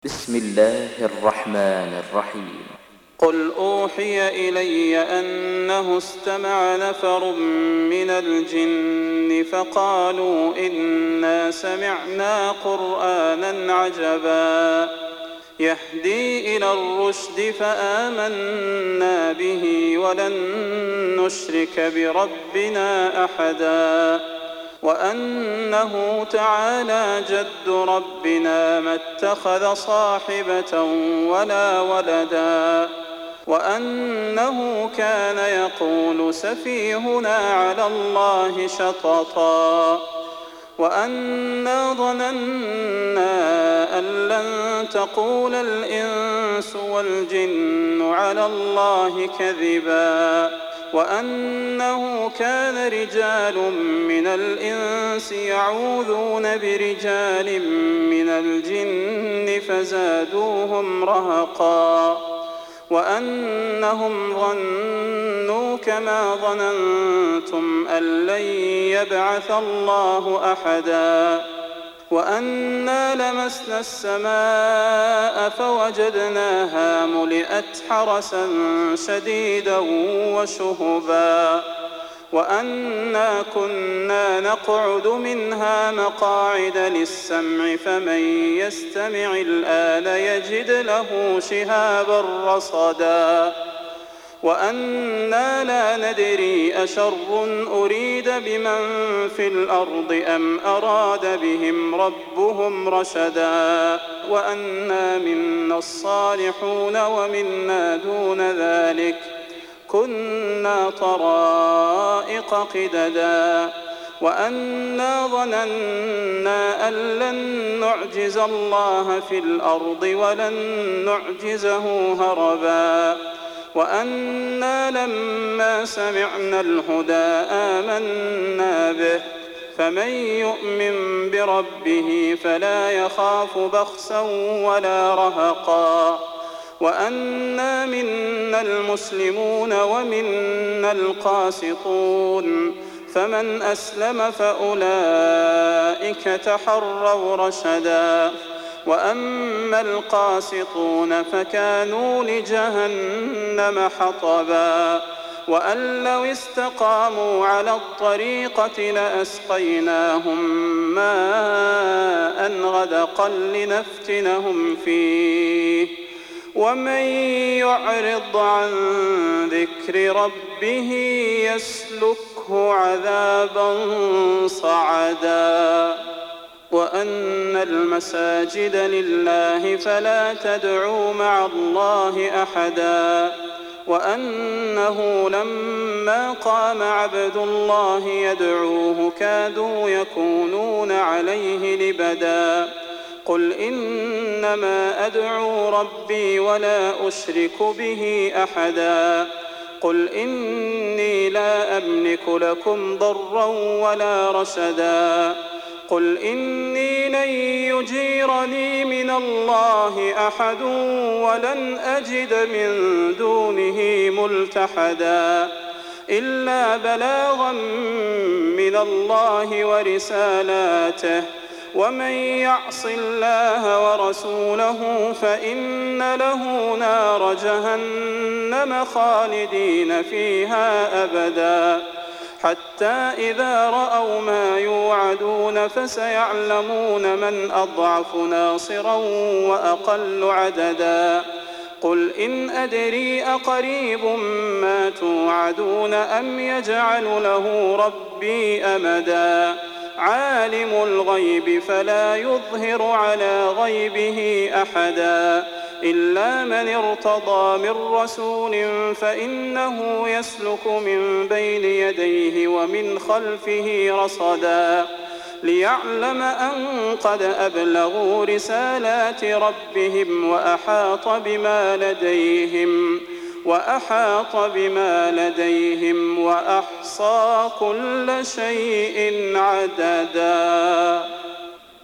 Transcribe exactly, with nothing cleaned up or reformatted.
بسم الله الرحمن الرحيم. قل أوحي إلي أنه استمع نفر من الجن فقالوا إنا سمعنا قرآنا عجبا يهدي إلى الرشد فآمنا به ولن نشرك بربنا أحدا وأنه تعالى جد ربنا ما اتخذ صاحبة ولا ولدا وأنه كان يقول سفيهنا على الله شططا وأنا ظننا أن لن تقول الإنس والجن على الله كذبا وأنه كان رجال من الإنس يعوذون برجال من الجن فزادوهم رهقا وأنهم ظنوا كما ظننتم أن لن يبعث الله أحدا وأنا لمسنا السماء فوجدناها ملئت حرسا شديدا وشهبا وأنا كنا نقعد منها مقاعد للسمع فمن يستمع الآن يجد له شهابا رصدا وأنا لا ندري أشر أريد بمن في الأرض أم أراد بهم ربهم رشدا وأنا منا الصالحون ومنا دون ذلك كنا طرائق قددا وأنا ظننا أن لن نعجز الله في الأرض ولن نعجزه هربا وأنا لما سمعنا الهدى آمنا به فمن يؤمن بربه فلا يخاف بخسا ولا رهقا وأنا منا المسلمون ومنا القاسطون فمن أسلم فأولئك تحروا رشدا وأما القاسطون فكانوا لجهنم حطبا وأن لو استقاموا على الطريقة لأسقيناهم ماء غدقا لنفتنهم فيه ومن يعرض عن ذكر ربه يسلكه عذابا صعدا وأن المساجد لله فلا تدعوا مع الله أحدا وأنه لما قام عبد الله يدعوه كادوا يكونون عليه لبدا قل إنما أدعو ربي ولا أشرك به أحدا قل إني لا أملك لكم ضرا ولا رشدا قل إني لن يجيرني من الله أحد ولن أجد من دونه ملتحدا إلا بلاغا من الله ورسالاته ومن يعص الله ورسوله فإن له نار جهنم خالدين فيها أبدا حتى إذا رأوا ما يوعدون فسيعلمون من أضعف ناصرا وأقل عددا قل إن أدري أقريب ما توعدون أم يجعل له ربي أمدا عالم الغيب فلا يظهر على غيبه أحدا إلا من ارتضى من رسول فإنه يسلك من بين يديه ومن خلفه رصدا ليعلم أن قد أبلغوا رسالات ربهم وأحاط بما لديهم وأحاط بما لديهم وأحصى كل شيء عددا.